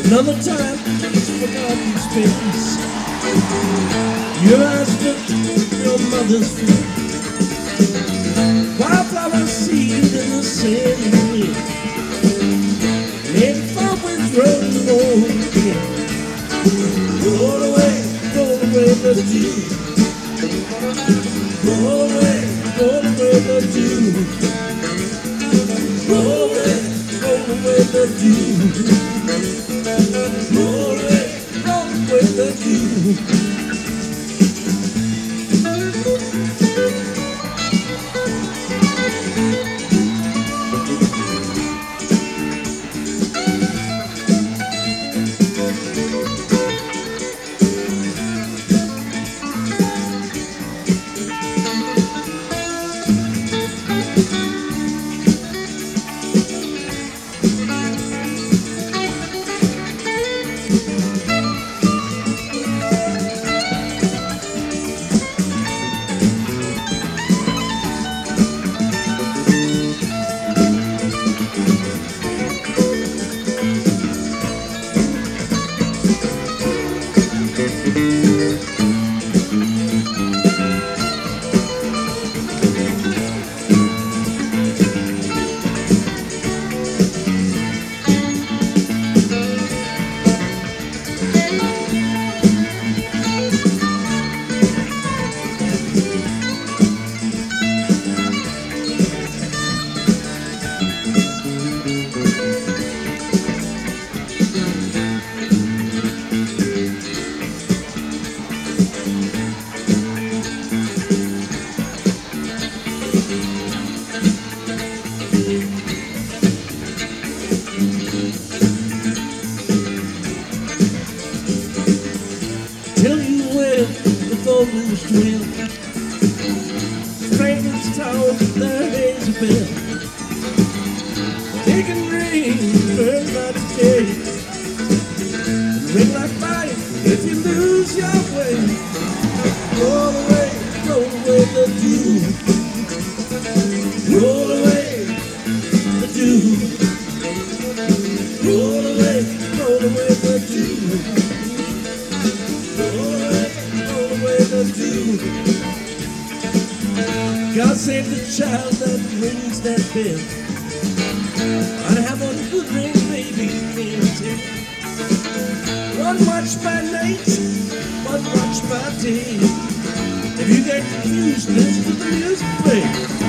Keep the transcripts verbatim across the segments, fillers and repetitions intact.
Another time, it's forgotten space. Your eyes looked your mother's face. Wildflower seed in the sand wind. Maybe far winds rolling home again. Roll away, roll away the dew. Roll away, roll away the dew. Roll away, roll away the dew. Roll away, roll away the dew. Loose wind, strangers told their hazy bell. Taking rain, burn by the day, ring like fire if you lose your way. Roll away, roll away the dew. Roll away the dew. Roll away, roll away the dew. God save the child that rings that bell. I'd have one good ring, baby, can't tell. One watch by night, one watch by day. If you get confused, listen to the music play.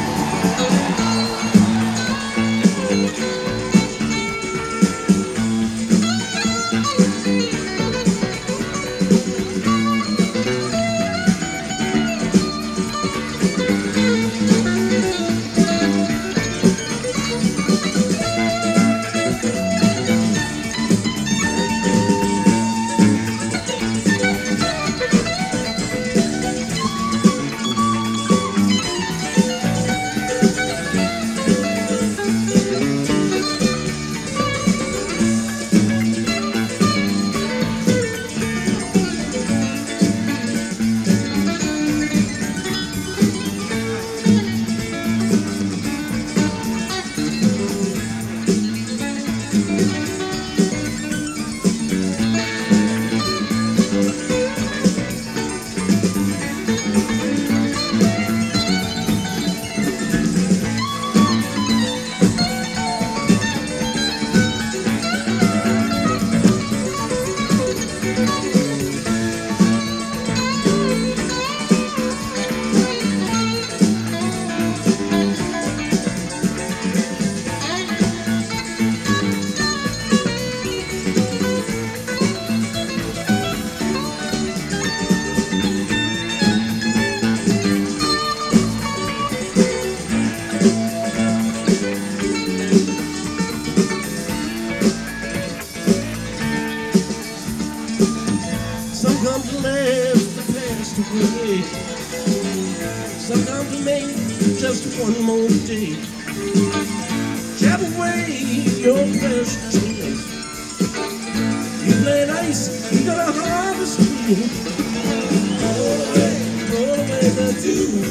away. Some come to make just one more day. Jab away your precious tears. You play nice, you got a harvest field. Roll away, roll away the dew.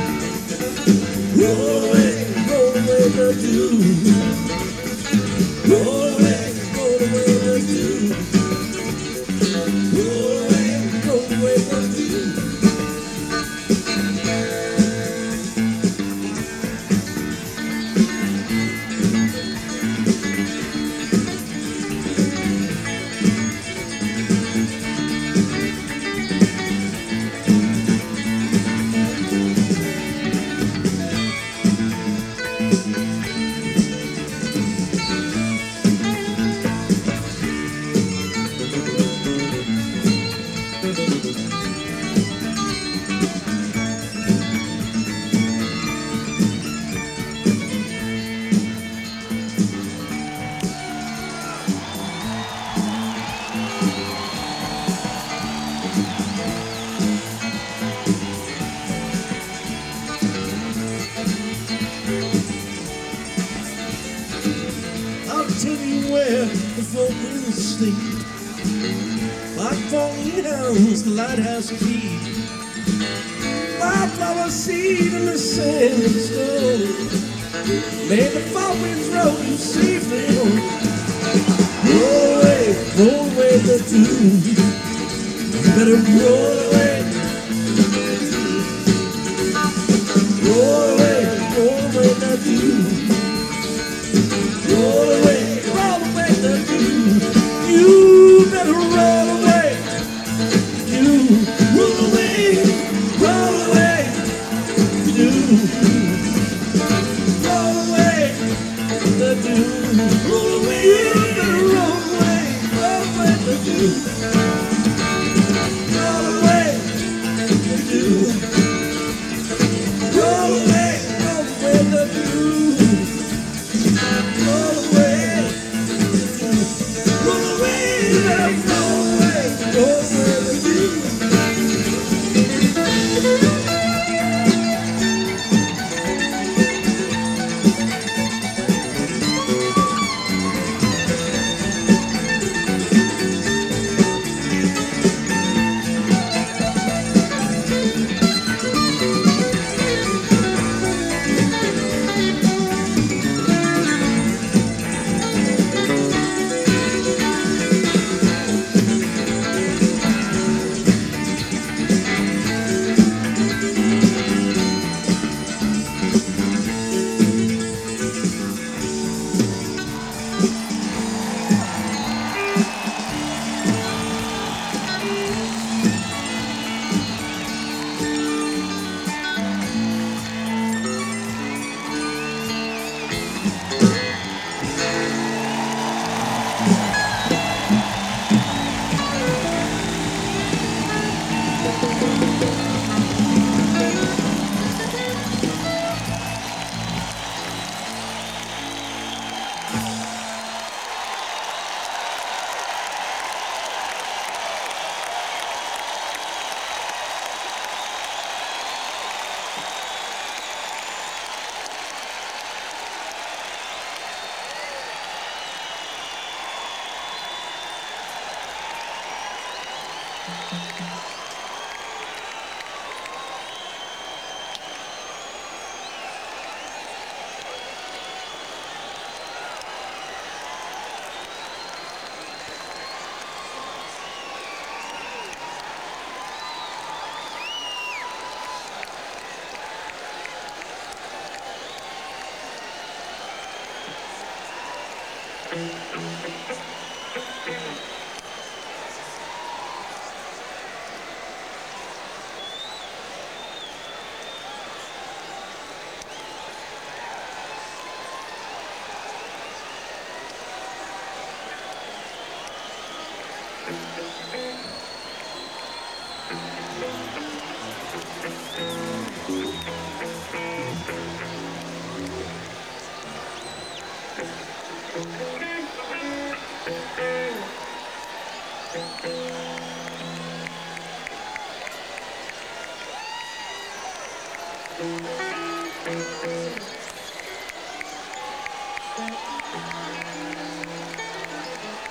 Roll away, roll away the dew. Roll away, roll away the dew. folk in sleep. Like falling hounds, the lighthouse key. My flower seed in the sand and stone. May the fall winds roll you safely home. Roll away, roll away the dew. You better roll away. Roll away, roll away the dew. Roll away, roll away the dew. You better roll away. You roll away, roll away the dew. Roll away the dew. Roll away, you better roll away, roll away the dew. Roll away the dew. Roll away, roll away the dew. Roll away the dew. Roll away, you better roll away, roll away the dew.